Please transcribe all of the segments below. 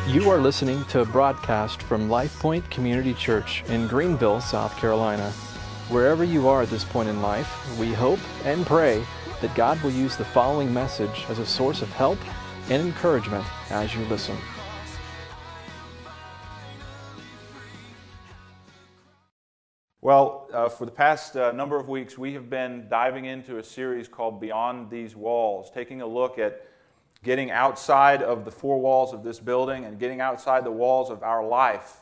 You are listening to a broadcast from Life Point Community Church in Greenville, South Carolina. Wherever you are at this point in life, we hope and pray that God will use the following message as a source of help and encouragement as you listen. Well, for the past number of weeks, we have been diving into a series called Beyond These Walls, taking a look at getting outside of the four walls of this building and getting outside the walls of our life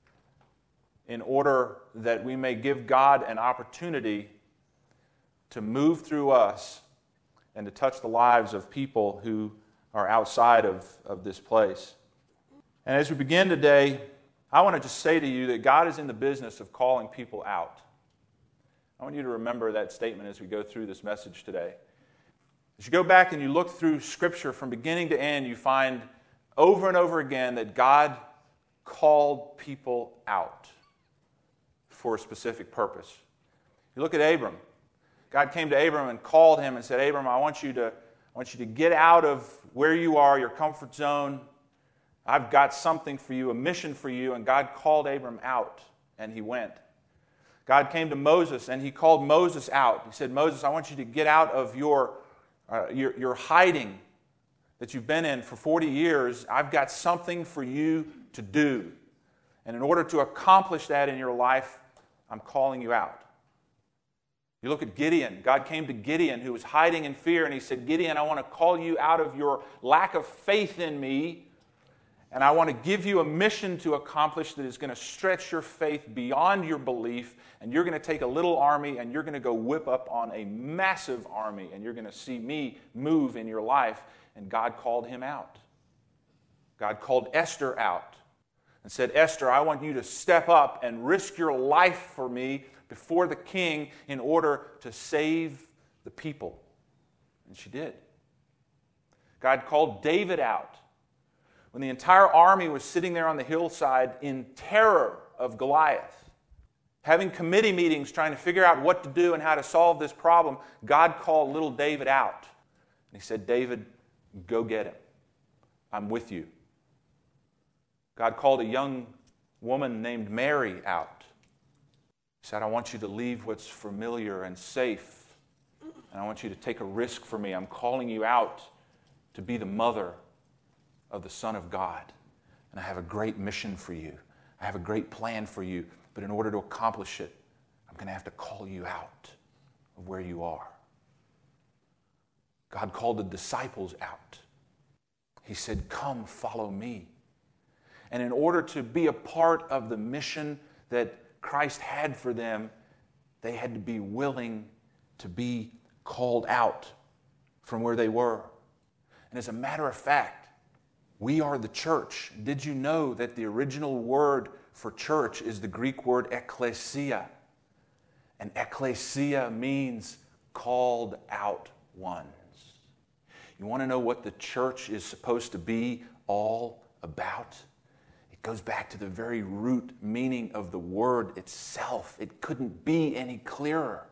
in order that we may give God an opportunity to move through us and to touch the lives of people who are outside of this place. And as we begin today, I want to just say to you that God is in the business of calling people out. I want you to remember that statement as we go through this message today. As you go back and you look through Scripture from beginning to end, you find over and over again that God called people out for a specific purpose. You look at Abram. God came to Abram and called him and said, Abram, I want you to get out of where you are, your comfort zone. I've got something for you, a mission for you. And God called Abram out, and he went. God came to Moses, and he called Moses out. He said, Moses, I want you to get out of your hiding that you've been in for 40 years. I've got something for you to do. And in order to accomplish that in your life, I'm calling you out. You look at Gideon. God came to Gideon, who was hiding in fear, and he said, Gideon, I want to call you out of your lack of faith in me, and I want to give you a mission to accomplish that is going to stretch your faith beyond your belief, and you're going to take a little army and you're going to go whip up on a massive army, and you're going to see me move in your life. And God called him out. God called Esther out and said, Esther, I want you to step up and risk your life for me before the king in order to save the people. And she did. God called David out when the entire army was sitting there on the hillside in terror of Goliath, having committee meetings trying to figure out what to do and how to solve this problem. God called little David out. And he said, David, go get him. I'm with you. God called a young woman named Mary out. He said, I want you to leave what's familiar and safe, and I want you to take a risk for me. I'm calling you out to be the mother of the Son of God. And I have a great mission for you. I have a great plan for you. But in order to accomplish it, I'm going to have to call you out of where you are. God called the disciples out. He said, come, follow me. And in order to be a part of the mission that Christ had for them, they had to be willing to be called out from where they were. And as a matter of fact, we are the church. Did you know that the original word for church is the Greek word ekklesia? And ekklesia means called out ones. You want to know what the church is supposed to be all about? It goes back to the very root meaning of the word itself. It couldn't be any clearer.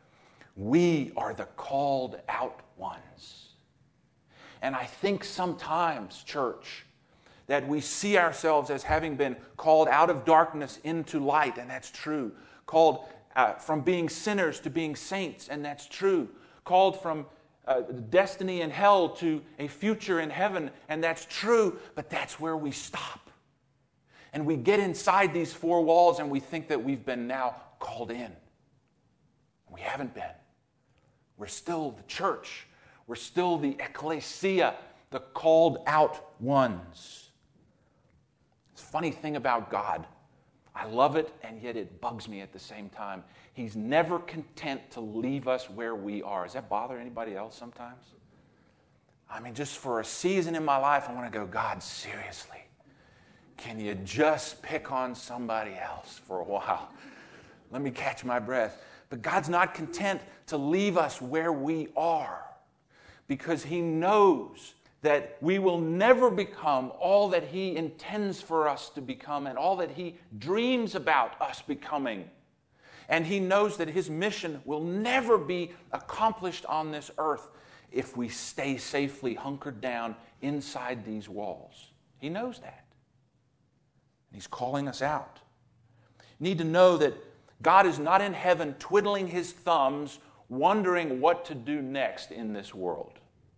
We are the called out ones. And I think sometimes, church, that we see ourselves as having been called out of darkness into light, and that's true. Called from being sinners to being saints, and that's true. Called from destiny in hell to a future in heaven, and that's true, but that's where we stop. And we get inside these four walls and we think that we've been now called in. We haven't been. We're still the church. We're still the ekklesia, the called out ones. It's a funny thing about God. I love it, and yet it bugs me at the same time. He's never content to leave us where we are. Does that bother anybody else sometimes? I mean, just for a season in my life, I want to go, God, seriously, can you just pick on somebody else for a while? Let me catch my breath. But God's not content to leave us where we are, because He knows that we will never become all that He intends for us to become and all that He dreams about us becoming. And He knows that His mission will never be accomplished on this earth if we stay safely hunkered down inside these walls. He knows that. He's calling us out. You need to know that God is not in heaven twiddling his thumbs, wondering what to do next in this world.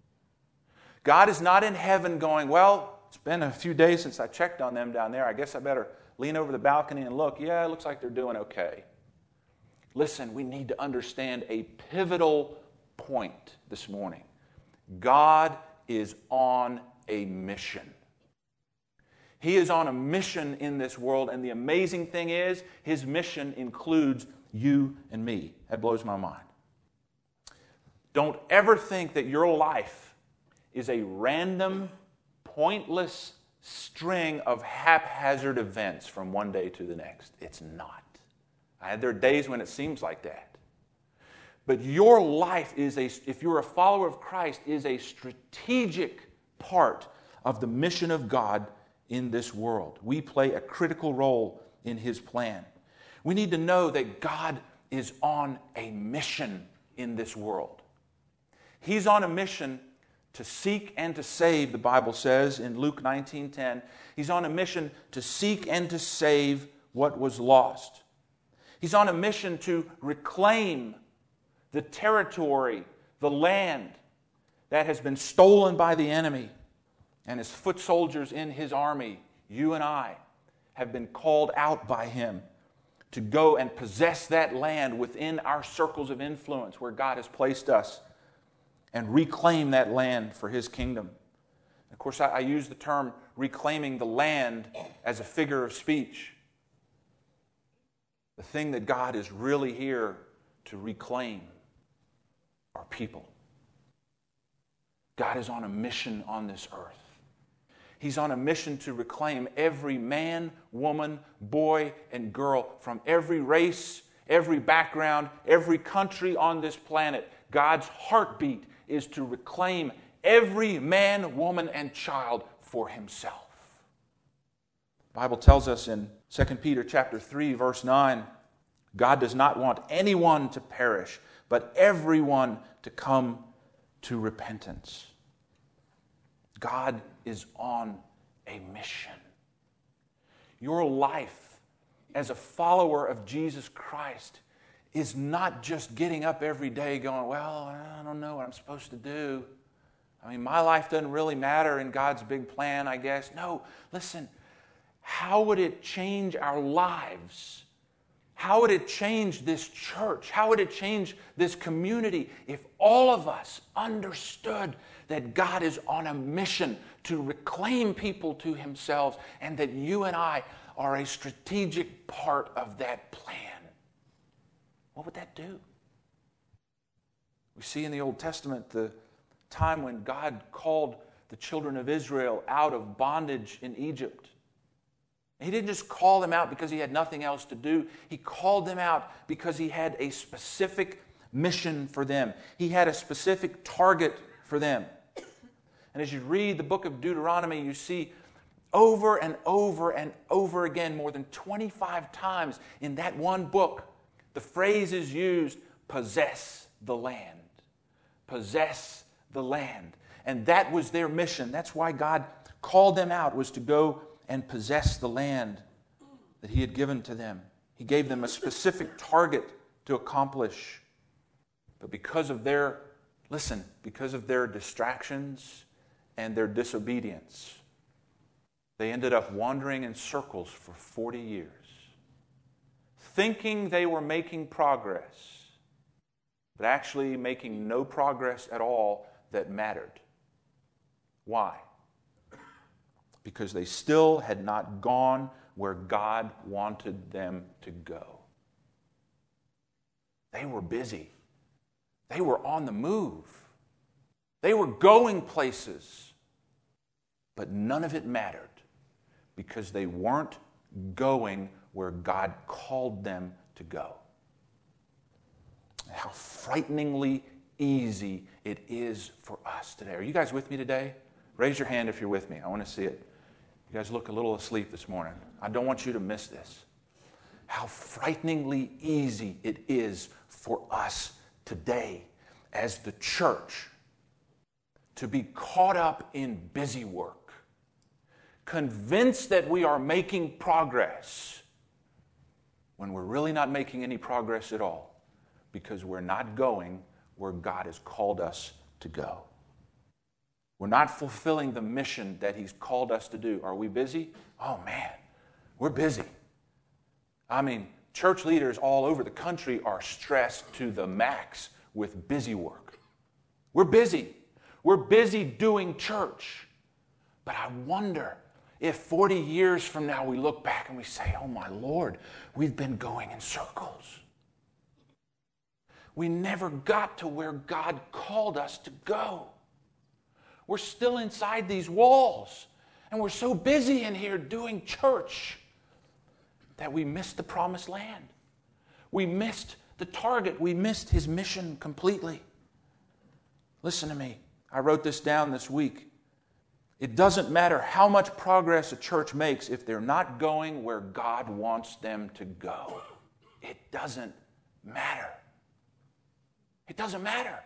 God is not in heaven going, well, it's been a few days since I checked on them down there. I guess I better lean over the balcony and look. Yeah, it looks like they're doing okay. Listen, we need to understand a pivotal point this morning. God is on a mission. He is on a mission in this world, and the amazing thing is, his mission includes you and me. That blows my mind. Don't ever think that your life is a random, pointless string of haphazard events from one day to the next. It's not. There are days when it seems like that. But your life is if you're a follower of Christ, is a strategic part of the mission of God in this world. We play a critical role in his plan. We need to know that God is on a mission in this world. He's on a mission to seek and to save, the Bible says in Luke 19:10. He's on a mission to seek and to save what was lost. He's on a mission to reclaim the territory, the land that has been stolen by the enemy. And his foot soldiers in his army, you and I, have been called out by him to go and possess that land within our circles of influence where God has placed us and reclaim that land for his kingdom. Of course, I use the term reclaiming the land as a figure of speech. The thing that God is really here to reclaim are people. God is on a mission on this earth. He's on a mission to reclaim every man, woman, boy, and girl from every race, every background, every country on this planet. God's heartbeat is to reclaim every man, woman, and child for himself. The Bible tells us in 2 Peter chapter 3, verse 9, God does not want anyone to perish, but everyone to come to repentance. God is on a mission. Your life as a follower of Jesus Christ is not just getting up every day going, well, I don't know what I'm supposed to do. I mean, my life doesn't really matter in God's big plan, I guess. No, listen, how would it change our lives? How would it change this church? How would it change this community if all of us understood that God is on a mission to reclaim people to himself and that you and I are a strategic part of that plan? What would that do? We see in the Old Testament the time when God called the children of Israel out of bondage in Egypt. He didn't just call them out because he had nothing else to do. He called them out because he had a specific mission for them. He had a specific target for them. And as you read the book of Deuteronomy, you see over and over and over again, more than 25 times in that one book, the phrase is used, possess the land. Possess the land. And that was their mission. That's why God called them out, was to go and possess the land that he had given to them. He gave them a specific target to accomplish. But because of their distractions and their disobedience, they ended up wandering in circles for 40 years, thinking they were making progress, but actually making no progress at all that mattered. Why? Because they still had not gone where God wanted them to go. They were busy. They were on the move. They were going places. But none of it mattered because they weren't going where God called them to go. How frighteningly easy it is for us today. Are you guys with me today? Raise your hand if you're with me. I want to see it. You guys look a little asleep this morning. I don't want you to miss this. How frighteningly easy it is for us today as the church to be caught up in busy work, convinced that we are making progress when we're really not making any progress at all because we're not going where God has called us to go. We're not fulfilling the mission that He's called us to do. Are we busy? Oh man, we're busy. I mean, church leaders all over the country are stressed to the max with busy work. We're busy. We're busy doing church. But I wonder if 40 years from now we look back and we say, oh my Lord, we've been going in circles. We never got to where God called us to go. We're still inside these walls, and we're so busy in here doing church that we missed the promised land. We missed the target. We missed His mission completely. Listen to me. I wrote this down this week. It doesn't matter how much progress a church makes if they're not going where God wants them to go. It doesn't matter. It doesn't matter.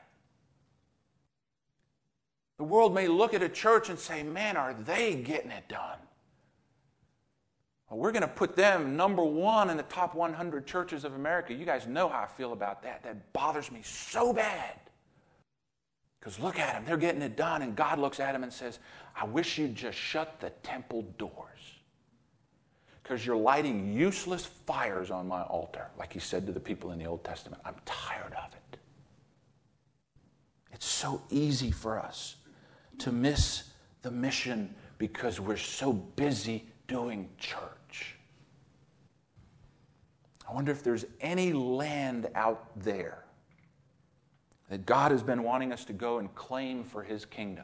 The world may look at a church and say, man, are they getting it done? Well, we're going to put them number one in the top 100 churches of America. You guys know how I feel about that. That bothers me so bad. Because look at them, they're getting it done, and God looks at them and says, I wish you'd just shut the temple doors. Because you're lighting useless fires on my altar, like He said to the people in the Old Testament. I'm tired of it. It's so easy for us to miss the mission because we're so busy doing church. I wonder if there's any land out there that God has been wanting us to go and claim for His kingdom,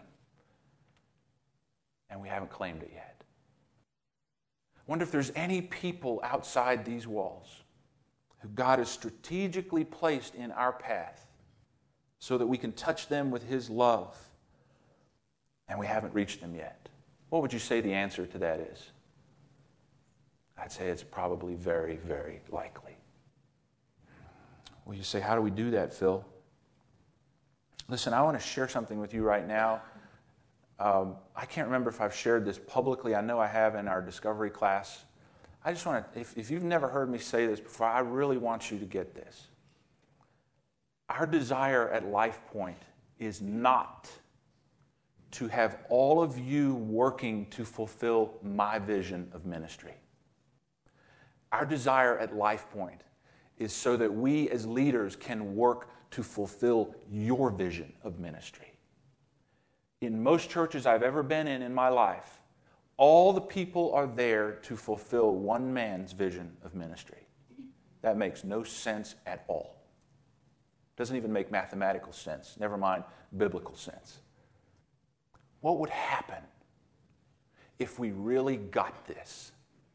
and we haven't claimed it yet. I wonder if there's any people outside these walls who God has strategically placed in our path so that we can touch them with His love, and we haven't reached them yet. What would you say the answer to that is? I'd say it's probably very, very likely. Well, you say, how do we do that, Phil? Listen, I want to share something with you right now. I can't remember if I've shared this publicly. I know I have in our discovery class. I just want to, if you've never heard me say this before, I really want you to get this. Our desire at LifePoint is not to have all of you working to fulfill my vision of ministry. Our desire at LifePoint is so that we as leaders can work to fulfill your vision of ministry. In most churches I've ever been in my life, all the people are there to fulfill one man's vision of ministry. That makes no sense at all. Doesn't even make mathematical sense, never mind biblical sense. What would happen if we really got this?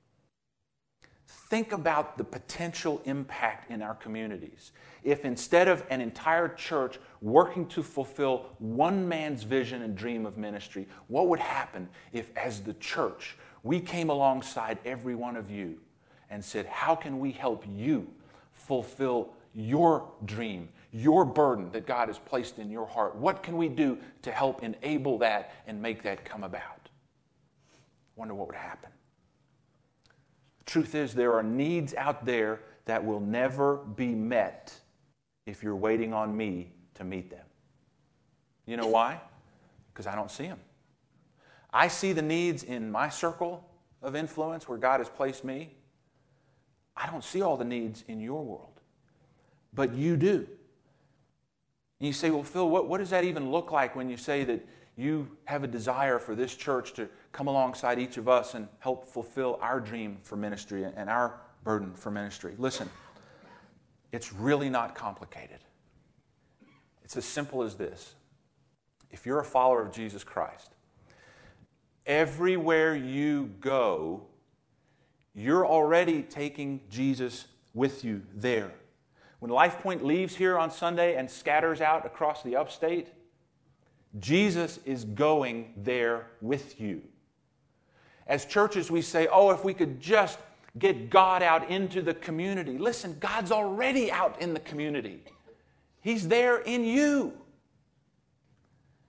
Think about the potential impact in our communities if instead of an entire church working to fulfill one man's vision and dream of ministry, what would happen if as the church we came alongside every one of you and said, how can we help you fulfill your dream, your burden that God has placed in your heart? What can we do to help enable that and make that come about? Wonder what would happen. The truth is, there are needs out there that will never be met if you're waiting on me to meet them. You know why? Because I don't see them. I see the needs in my circle of influence where God has placed me. I don't see all the needs in your world, but you do. And you say, well, Phil, what does that even look like when you say that you have a desire for this church to come alongside each of us and help fulfill our dream for ministry and our burden for ministry? Listen, it's really not complicated. It's as simple as this. If you're a follower of Jesus Christ, everywhere you go, you're already taking Jesus with you there. When LifePoint leaves here on Sunday and scatters out across the upstate, Jesus is going there with you. As churches, we say, oh, if we could just get God out into the community. Listen, God's already out in the community. He's there in you.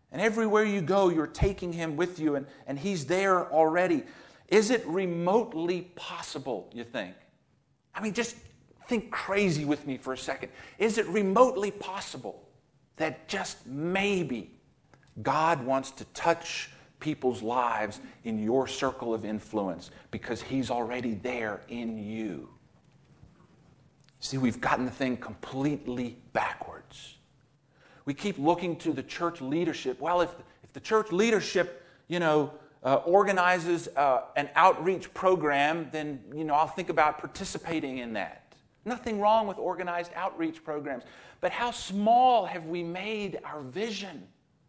And everywhere you go, you're taking him with you, and he's there already. Is it remotely possible, you think? I mean, just think crazy with me for a second. Is it remotely possible that just maybe God wants to touch people's lives in your circle of influence because he's already there in you? See, we've gotten the thing completely backwards. We keep looking to the church leadership. Well, if the church leadership, organizes an outreach program, then, I'll think about participating in that. Nothing wrong with organized outreach programs. But how small have we made our vision?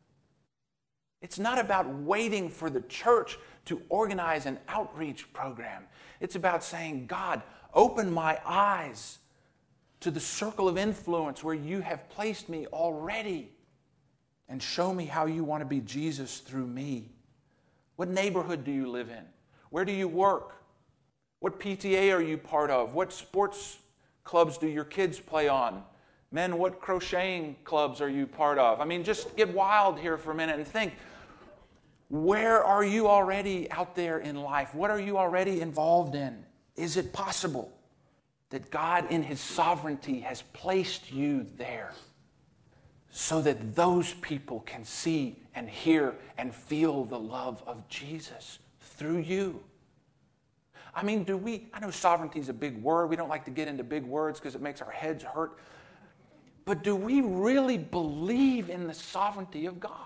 It's not about waiting for the church to organize an outreach program. It's about saying, God, open my eyes to the circle of influence where you have placed me already, and show me how you want to be Jesus through me. What neighborhood do you live in? Where do you work? What PTA are you part of? What sports clubs do your kids play on? Men, what crocheting clubs are you part of? I mean, just get wild here for a minute and think, where are you already out there in life? What are you already involved in? Is it possible that God in his sovereignty has placed you there so that those people can see and hear and feel the love of Jesus through you? I mean, I know sovereignty is a big word. We don't like to get into big words because it makes our heads hurt. But do we really believe in the sovereignty of God?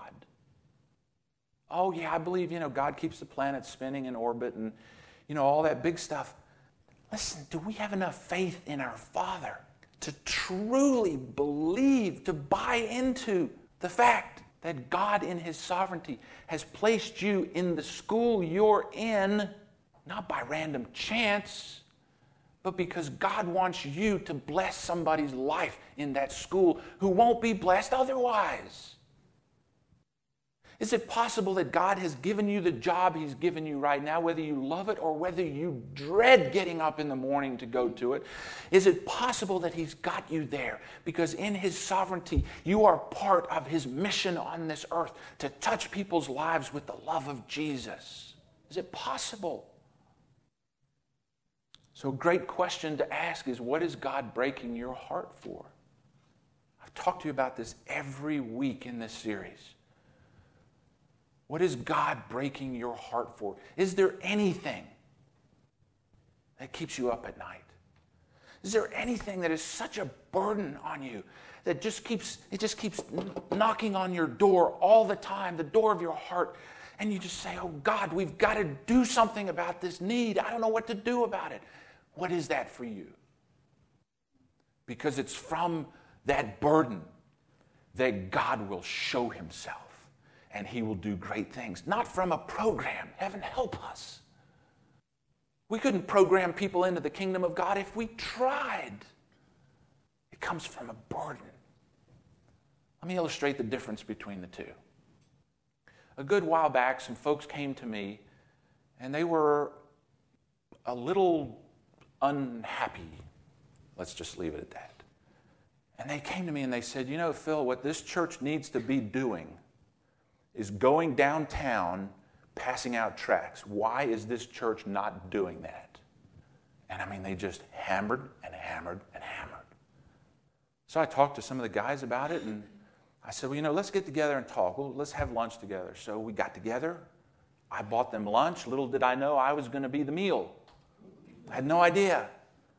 Oh yeah, I believe, God keeps the planets spinning in orbit and, all that big stuff. Listen, do we have enough faith in our Father to truly believe, to buy into the fact that God in his sovereignty has placed you in the school you're in, not by random chance, but because God wants you to bless somebody's life in that school who won't be blessed otherwise? Is it possible that God has given you the job he's given you right now, whether you love it or whether you dread getting up in the morning to go to it? Is it possible that he's got you there because in his sovereignty you are part of his mission on this earth to touch people's lives with the love of Jesus? Is it possible? So a great question to ask is, what is God breaking your heart for? I've talked to you about this every week in this series. What is God breaking your heart for? Is there anything that keeps you up at night? Is there anything that is such a burden on you that just keeps knocking on your door all the time, the door of your heart, and you just say, oh God, we've got to do something about this need. I don't know what to do about it. What is that for you? Because it's from that burden that God will show himself. And he will do great things. Not from a program. Heaven help us. We couldn't program people into the kingdom of God if we tried. It comes from a burden. Let me illustrate the difference between the two. A good while back, some folks came to me, and they were a little unhappy. Let's just leave it at that. And they came to me and they said, Phil, what this church needs to be doing is going downtown, passing out tracts. Why is this church not doing that? And they just hammered and hammered and hammered. So I talked to some of the guys about it, and I said, well, let's get together and talk. Well, let's have lunch together. So we got together. I bought them lunch. Little did I know I was going to be the meal. I had no idea.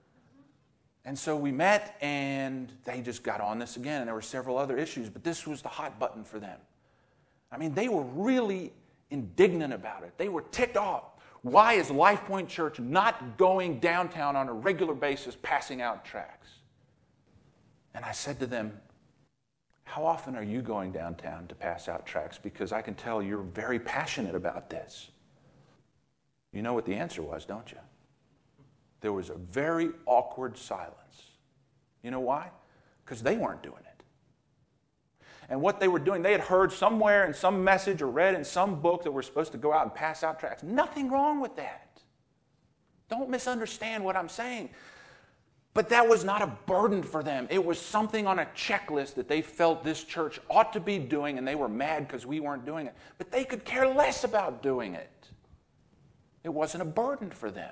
And so we met, and they just got on this again, and there were several other issues, but this was the hot button for them. They were really indignant about it. They were ticked off. Why is Life Point Church not going downtown on a regular basis, passing out tracts? And I said to them, how often are you going downtown to pass out tracts? Because I can tell you're very passionate about this. You know what the answer was, don't you? There was a very awkward silence. You know why? Because they weren't doing it. And what they were doing, they had heard somewhere in some message or read in some book that we're supposed to go out and pass out tracts. Nothing wrong with that. Don't misunderstand what I'm saying. But that was not a burden for them. It was something on a checklist that they felt this church ought to be doing, and they were mad because we weren't doing it. But they could care less about doing it. It wasn't a burden for them.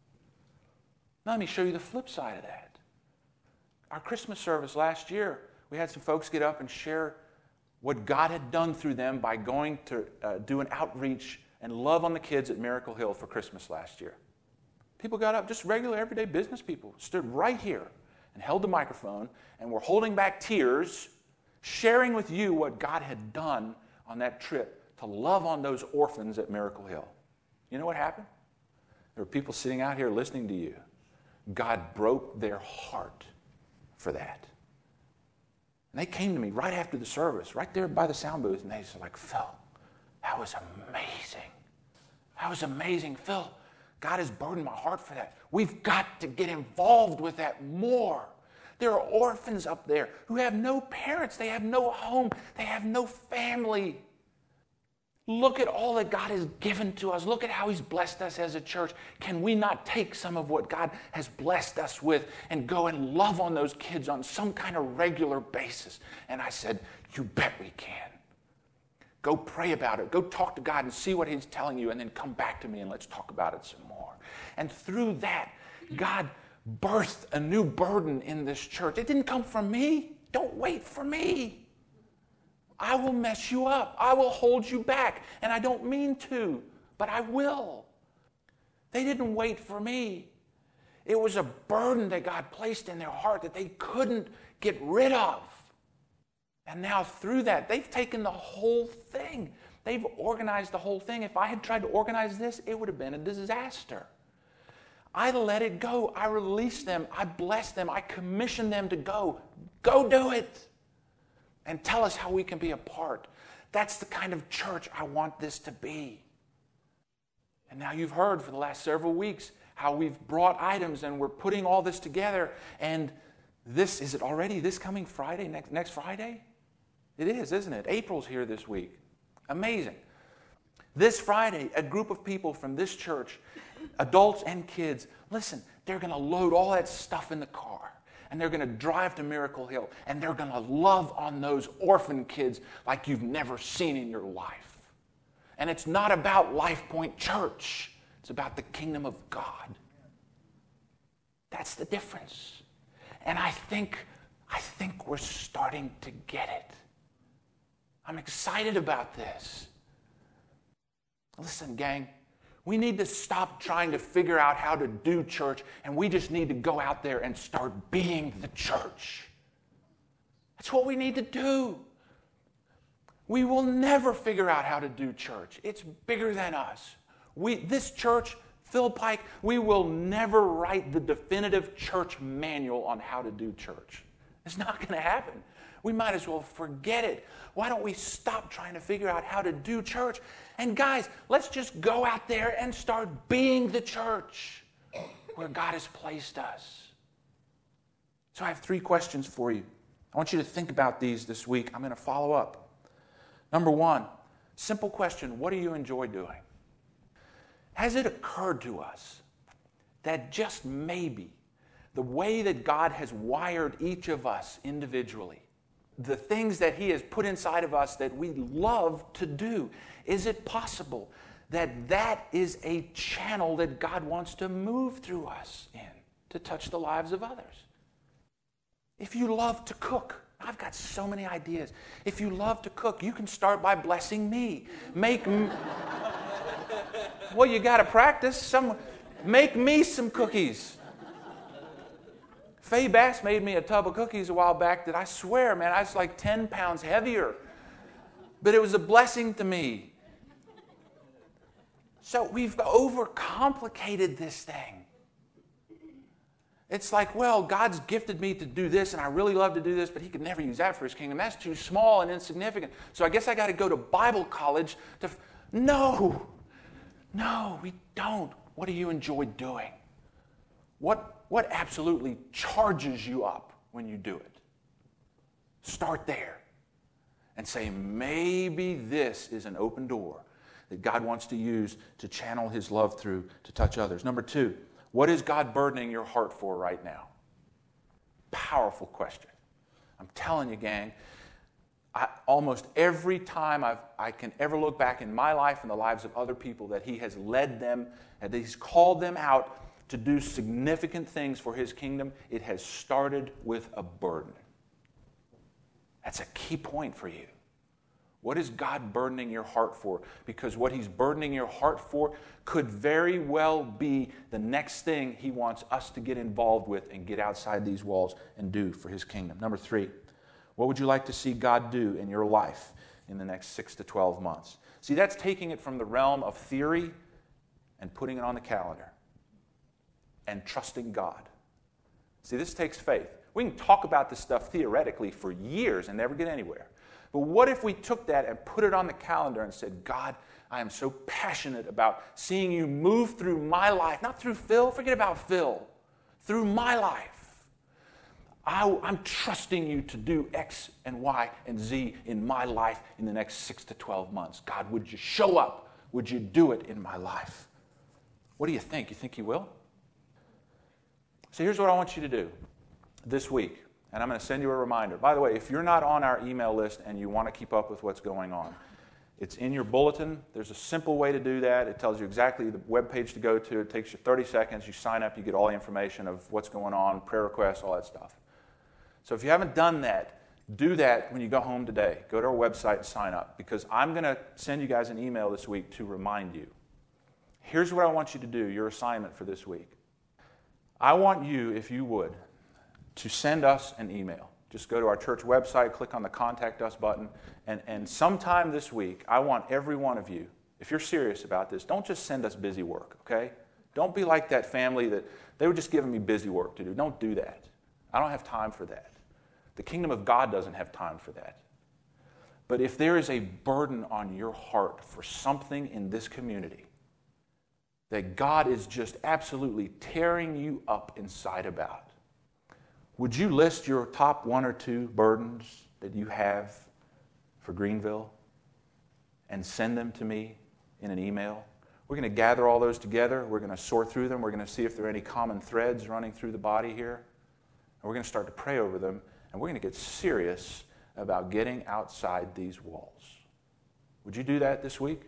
Now let me show you the flip side of that. Our Christmas service last year, we had some folks get up and share what God had done through them by going to do an outreach and love on the kids at Miracle Hill for Christmas last year. People got up, just regular, everyday business people, stood right here and held the microphone and were holding back tears, sharing with you what God had done on that trip to love on those orphans at Miracle Hill. You know what happened? There were people sitting out here listening to you. God broke their heart for that. And they came to me right after the service, right there by the sound booth, and they said, like, Phil, that was amazing. That was amazing. Phil, God has burdened my heart for that. We've got to get involved with that more. There are orphans up there who have no parents. They have no home. They have no family. Look at all that God has given to us. Look at how He's blessed us as a church. Can we not take some of what God has blessed us with and go and love on those kids on some kind of regular basis? And I said, you bet we can. Go pray about it. Go talk to God and see what He's telling you, and then come back to me and let's talk about it some more. And through that, God birthed a new burden in this church. It didn't come from me. Don't wait for me. I will mess you up. I will hold you back. And I don't mean to, but I will. They didn't wait for me. It was a burden that God placed in their heart that they couldn't get rid of. And now through that, they've taken the whole thing. They've organized the whole thing. If I had tried to organize this, it would have been a disaster. I let it go. I released them. I blessed them. I commissioned them to go. Go do it. And tell us how we can be a part. That's the kind of church I want this to be. And now you've heard for the last several weeks how we've brought items and we're putting all this together. And this, is it already this coming Friday, next Friday? It is, isn't it? April's here this week. Amazing. This Friday, a group of people from this church, adults and kids, listen, they're going to load all that stuff in the car. And they're going to drive to Miracle Hill. And they're going to love on those orphan kids like you've never seen in your life. And it's not about Life Point Church. It's about the kingdom of God. That's the difference. And I think we're starting to get it. I'm excited about this. Listen, gang, we need to stop trying to figure out how to do church, and we just need to go out there and start being the church. That's what we need to do. We will never figure out how to do church. It's bigger than us. This church, Phil Pike, we will never write the definitive church manual on how to do church. It's not going to happen. We might as well forget it. Why don't we stop trying to figure out how to do church? And guys, let's just go out there and start being the church where God has placed us. So I have 3 questions for you. I want you to think about these this week. I'm going to follow up. Number 1, simple question, what do you enjoy doing? Has it occurred to us that just maybe the way that God has wired each of us individually, the things that He has put inside of us that we love to do, is it possible that that is a channel that God wants to move through us in to touch the lives of others? If you love to cook, I've got so many ideas. If you love to cook, you can start by blessing me. Well, you got to practice. Make me some cookies. Faye Bass made me a tub of cookies a while back that I swear, man, I was like 10 pounds heavier. But it was a blessing to me. So we've overcomplicated this thing. It's like, well, God's gifted me to do this, and I really love to do this, but He could never use that for His kingdom. That's too small and insignificant. So I guess I got to go to Bible college to... No, we don't. What do you enjoy doing? What absolutely charges you up when you do it? Start there and say, maybe this is an open door that God wants to use to channel His love through to touch others. Number 2, what is God burdening your heart for right now? powerful question. I'm telling you, gang, almost every time I can ever look back in my life and the lives of other people that he has led them, and he's called them out to do significant things for his kingdom, it has started with a burden. That's a key point for you. What is God burdening your heart for? Because what he's burdening your heart for could very well be the next thing he wants us to get involved with and get outside these walls and do for his kingdom. Number 3, what would you like to see God do in your life in the next 6 to 12 months? See, that's taking it from the realm of theory and putting it on the calendar and trusting God. See, this takes faith. We can talk about this stuff theoretically for years and never get anywhere. But what if we took that and put it on the calendar and said, God, I am so passionate about seeing you move through my life, not through Phil, forget about Phil, through my life. I'm trusting you to do X and Y and Z in my life in the next 6 to 12 months. God, would you show up? Would you do it in my life? What do you think? You think he will? So here's what I want you to do this week. And I'm going to send you a reminder. By the way, if you're not on our email list and you want to keep up with what's going on, it's in your bulletin. There's a simple way to do that. It tells you exactly the web page to go to. It takes you 30 seconds. You sign up. You get all the information of what's going on, prayer requests, all that stuff. So if you haven't done that, do that when you go home today. Go to our website and sign up, because I'm going to send you guys an email this week to remind you. Here's what I want you to do, your assignment for this week. I want you, if you would, to send us an email. Just go to our church website, click on the Contact Us button, and sometime this week, I want every one of you, if you're serious about this, don't just send us busy work, okay? Don't be like that family that they were just giving me busy work to do. Don't do that. I don't have time for that. The kingdom of God doesn't have time for that. But if there is a burden on your heart for something in this community that God is just absolutely tearing you up inside about, would you list your top 1 or 2 burdens that you have for Greenville and send them to me in an email? We're going to gather all those together. We're going to sort through them. We're going to see if there are any common threads running through the body here. And we're going to start to pray over them. And we're going to get serious about getting outside these walls. Would you do that this week?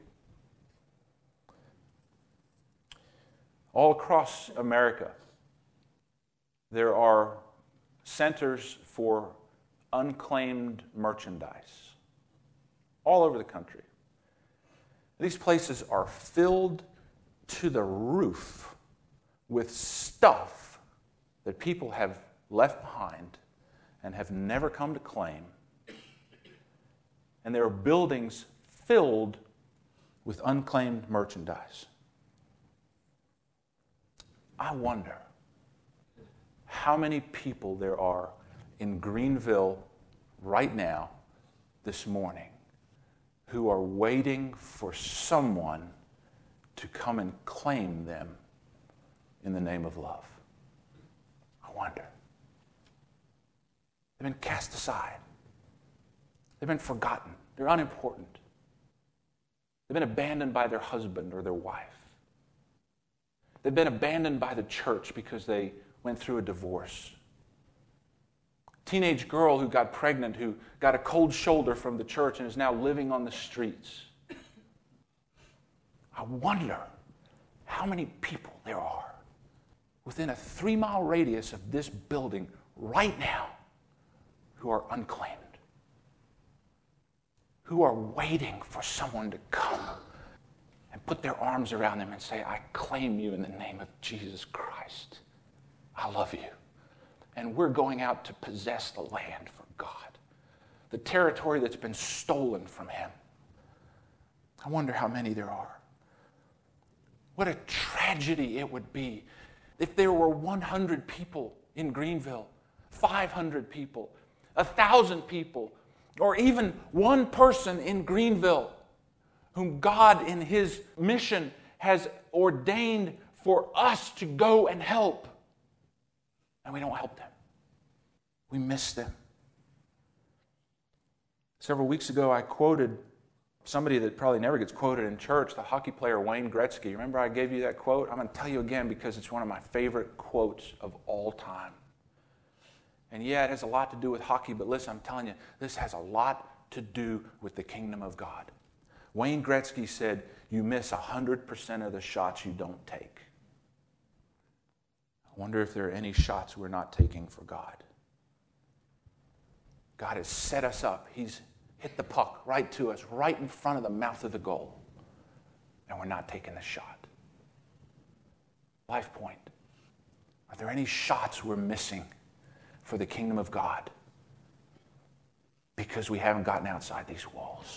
All across America, there are centers for unclaimed merchandise all over the country. These places are filled to the roof with stuff that people have left behind and have never come to claim. And there are buildings filled with unclaimed merchandise. I wonder how many people there are in Greenville right now, this morning, who are waiting for someone to come and claim them in the name of love. I wonder. They've been cast aside. They've been forgotten. They're unimportant. They've been abandoned by their husband or their wife. They've been abandoned by the church because they went through a divorce. Teenage girl who got pregnant, who got a cold shoulder from the church and is now living on the streets. I wonder how many people there are within a 3-mile radius of this building right now who are unclaimed, who are waiting for someone to come and put their arms around them and say, I claim you in the name of Jesus Christ. I love you. And we're going out to possess the land for God, the territory that's been stolen from him. I wonder how many there are. What a tragedy it would be if there were 100 people in Greenville, 500 people, 1,000 people, or even one person in Greenville whom God in his mission has ordained for us to go and help. And we don't help them. We miss them. Several weeks ago, I quoted somebody that probably never gets quoted in church, the hockey player Wayne Gretzky. Remember I gave you that quote? I'm going to tell you again because it's one of my favorite quotes of all time. And yeah, it has a lot to do with hockey, but listen, I'm telling you, this has a lot to do with the kingdom of God. Wayne Gretzky said, you miss 100% of the shots you don't take. I wonder if there are any shots we're not taking for God. God has set us up. He's hit the puck right to us, right in front of the mouth of the goal. And we're not taking the shot. Life Point. Are there any shots we're missing for the kingdom of God because we haven't gotten outside these walls?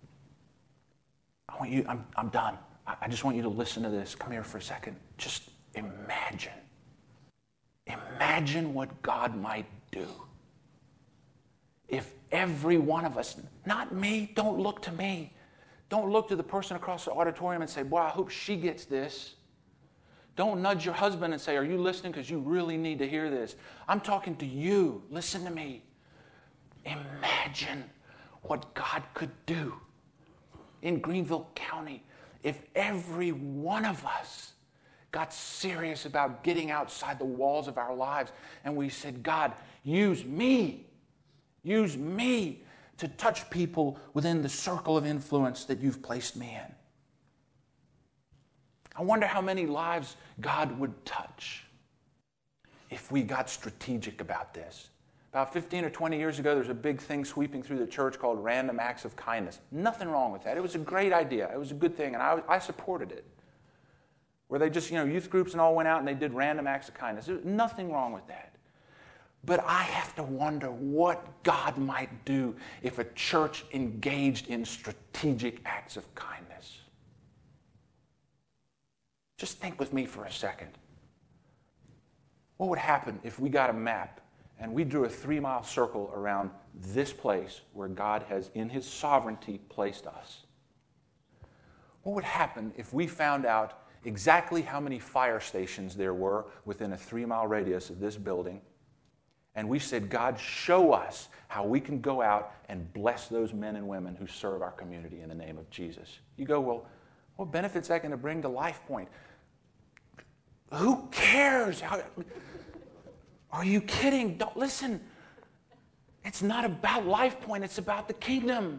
I'm done. I just want you to listen to this. Come here for a second. Just imagine. Imagine what God might do if every one of us, not me, don't look to me. Don't look to the person across the auditorium and say, boy, I hope she gets this. Don't nudge your husband and say, are you listening? Because you really need to hear this. I'm talking to you. Listen to me. Imagine what God could do in Greenville County if every one of us got serious about getting outside the walls of our lives and we said, God, use me to touch people within the circle of influence that you've placed me in. I wonder how many lives God would touch if we got strategic about this. About 15 or 20 years ago, there was a big thing sweeping through the church called Random Acts of Kindness. Nothing wrong with that. It was a great idea. It was a good thing, and I supported it. Where they just, youth groups and all went out and they did random acts of kindness. There's nothing wrong with that. But I have to wonder what God might do if a church engaged in strategic acts of kindness. Just think with me for a second. What would happen if we got a map and we drew a 3-mile circle around this place where God has, in His sovereignty, placed us? What would happen if we found out exactly how many fire stations there were within a 3-mile radius of this building, and we said, God, show us how we can go out and bless those men and women who serve our community in the name of Jesus? You go, well, what benefit's that going to bring to Life Point? Who cares? Are you kidding? Don't listen. It's not about Life Point. It's about the kingdom.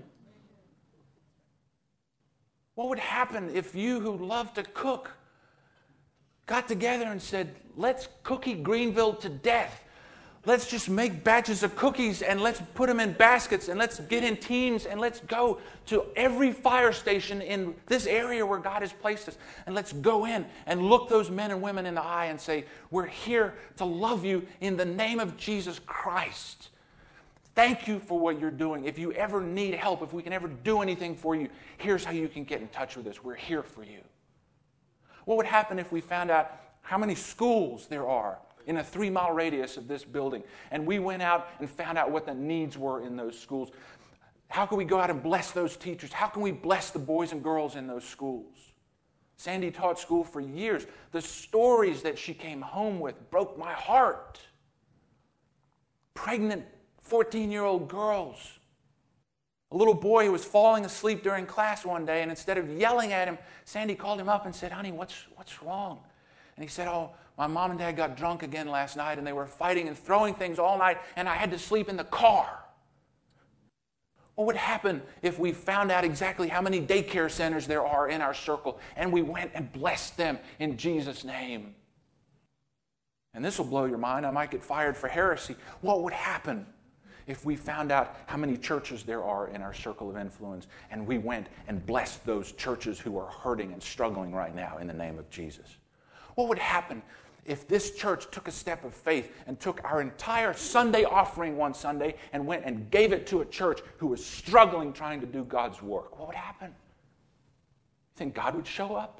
What would happen if you who love to cook got together and said, let's cookie Greenville to death. Let's just make batches of cookies and let's put them in baskets and let's get in teams and let's go to every fire station in this area where God has placed us. And let's go in and look those men and women in the eye and say, we're here to love you in the name of Jesus Christ. Thank you for what you're doing. If you ever need help, if we can ever do anything for you, here's how you can get in touch with us. We're here for you. What would happen if we found out how many schools there are in a 3-mile radius of this building, and we went out and found out what the needs were in those schools? How can we go out and bless those teachers? How can we bless the boys and girls in those schools? Sandy taught school for years. The stories that she came home with broke my heart. Pregnant 14-year-old girls. A little boy who was falling asleep during class one day, and instead of yelling at him, Sandy called him up and said, honey, what's wrong? And he said, oh, my mom and dad got drunk again last night, and they were fighting and throwing things all night, and I had to sleep in the car. What would happen if we found out exactly how many daycare centers there are in our circle, and we went and blessed them in Jesus' name? And this will blow your mind. I might get fired for heresy. What would happen if we found out how many churches there are in our circle of influence, and we went and blessed those churches who are hurting and struggling right now in the name of Jesus? What would happen if this church took a step of faith and took our entire Sunday offering one Sunday and went and gave it to a church who was struggling trying to do God's work? What would happen? You think God would show up?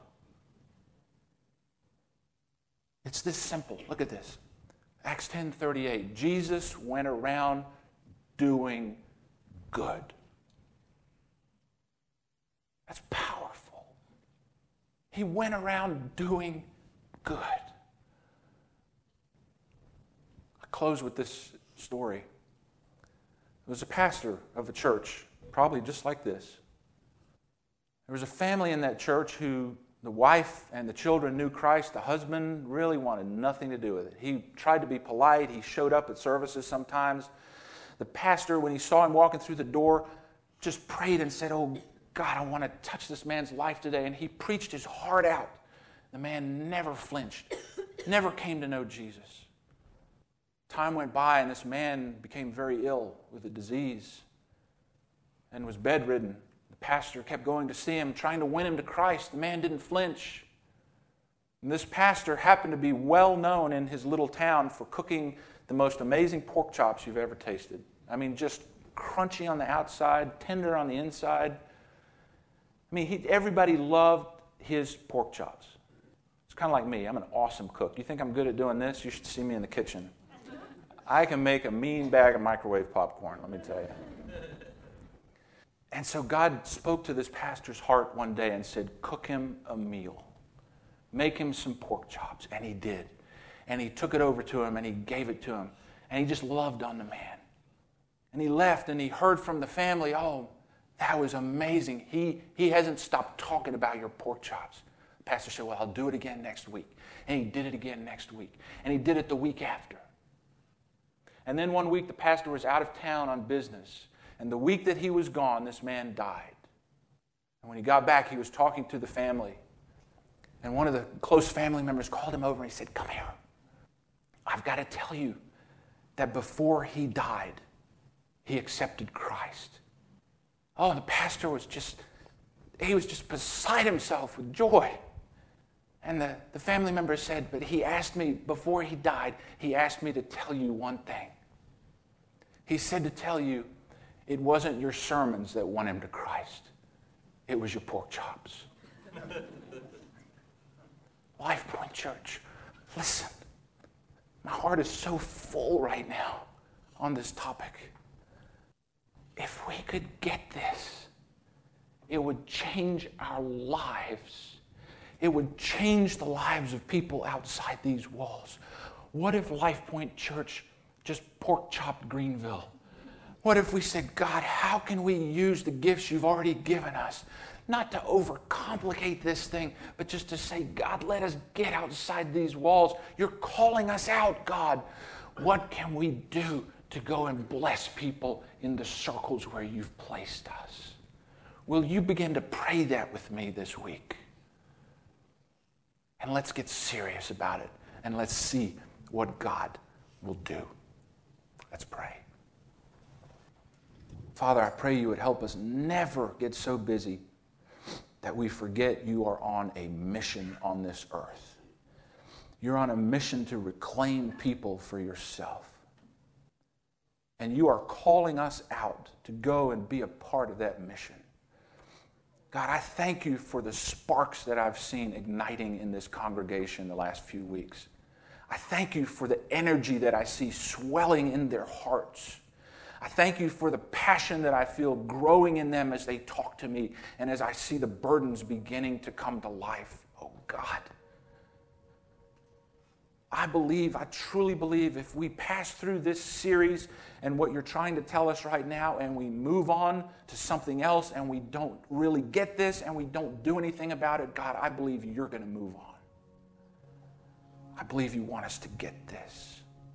It's this simple. Look at this. Acts 10:38. Jesus went around doing good. That's powerful. He went around doing good. I close with this story. There was a pastor of a church, probably just like this. There was a family in that church who The wife and the children knew Christ. The husband really wanted nothing to do with it. He tried to be polite. He showed up at services sometimes. The pastor, when he saw him walking through the door, just prayed and said, "Oh, God, I want to touch this man's life today." And he preached his heart out. The man never flinched, never came to know Jesus. Time went by, and this man became very ill with a disease and was bedridden. The pastor kept going to see him, trying to win him to Christ. The man didn't flinch. And this pastor happened to be well known in his little town for cooking the most amazing pork chops you've ever tasted. I mean, just crunchy on the outside, tender on the inside. I mean, everybody loved his pork chops. It's kind of like me. I'm an awesome cook. You think I'm good at doing this? You should see me in the kitchen. I can make a mean bag of microwave popcorn, let me tell you. And so God spoke to this pastor's heart one day and said, "Cook him a meal. Make him some pork chops." And he did. And he took it over to him and he gave it to him. And he just loved on the man. And he left and he heard from the family, "Oh, that was amazing. He hasn't stopped talking about your pork chops." The pastor said, "Well, I'll do it again next week." And he did it again next week. And he did it the week after. And then one week the pastor was out of town on business. And the week that he was gone, this man died. And when he got back, he was talking to the family. And one of the close family members called him over and he said, "Come here. I've got to tell you that before he died, he accepted Christ." Oh, the pastor was just beside himself with joy. And the family member said, "But he asked me, before he died, he asked me to tell you one thing. He said to tell you, it wasn't your sermons that won him to Christ. It was your pork chops." Life Point Church, listen. My heart is so full right now on this topic. If we could get this, it would change our lives. It would change the lives of people outside these walls. What if Life Point Church just pork chopped Greenville? What if we said, "God, how can we use the gifts you've already given us? Not to overcomplicate this thing, but just to say, God, let us get outside these walls. You're calling us out, God. What can we do to go and bless people in the circles where you've placed us?" Will you begin to pray that with me this week? And let's get serious about it. And let's see what God will do. Let's pray. Father, I pray you would help us never get so busy that we forget you are on a mission on this earth. You're on a mission to reclaim people for yourself. And you are calling us out to go and be a part of that mission. God, I thank you for the sparks that I've seen igniting in this congregation the last few weeks. I thank you for the energy that I see swelling in their hearts. I thank you for the passion that I feel growing in them as they talk to me and as I see the burdens beginning to come to life. Oh God. I truly believe if we pass through this series and what you're trying to tell us right now and we move on to something else and we don't really get this and we don't do anything about it, God, I believe you're going to move on. I believe you want us to get this.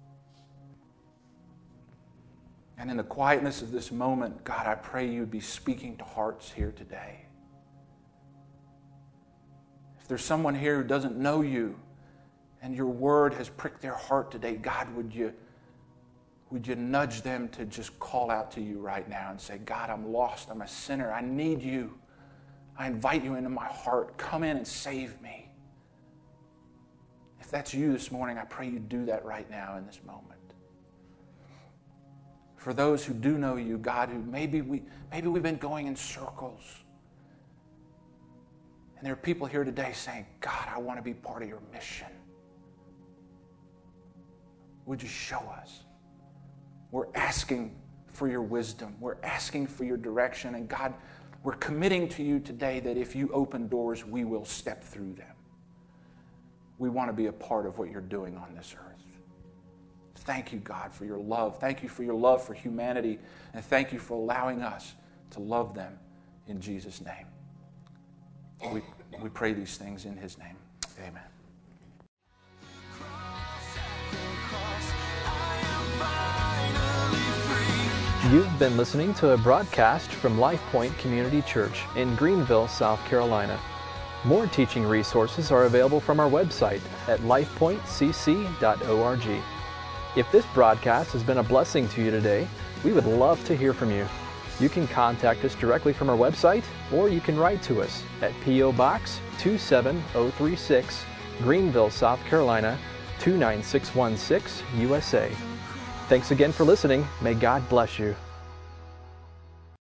And in the quietness of this moment, God, I pray you'd be speaking to hearts here today. If there's someone here who doesn't know you and your word has pricked their heart today, God, would you nudge them to just call out to you right now and say, "God, I'm lost. I'm a sinner. I need you. I invite you into my heart. Come in and save me." If that's you this morning, I pray you do that right now in this moment. For those who do know you, God, who maybe we've been going in circles. And there are people here today saying, "God, I want to be part of your mission." Would you show us? We're asking for your wisdom. We're asking for your direction. And God, we're committing to you today that if you open doors, we will step through them. We want to be a part of what you're doing on this earth. Thank you, God, for your love. Thank you for your love for humanity. And thank you for allowing us to love them in Jesus' name. We pray these things in His name. Amen. You've been listening to a broadcast from Life Point Community Church in Greenville, South Carolina. More teaching resources are available from our website at lifepointcc.org. If this broadcast has been a blessing to you today, we would love to hear from you. You can contact us directly from our website, or you can write to us at P.O. Box 27036, Greenville, South Carolina 29616, USA. Thanks again for listening. May God bless you.